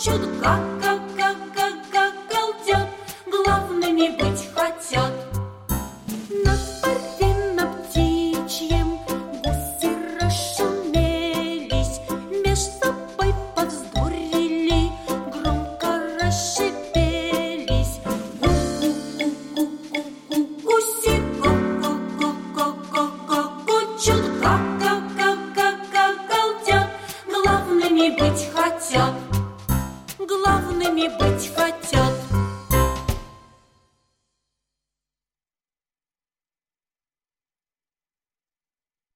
галдят, главными быть хотят. На дворе на птичьем гуси расшумелись, меж собой повздорили, громко расшипелись. Гу-гу-гу-гу-гу-гу, гуси ку-ку-ку-ку-ку-ку-кучут, галдят, главными быть хотят, главными быть хотят.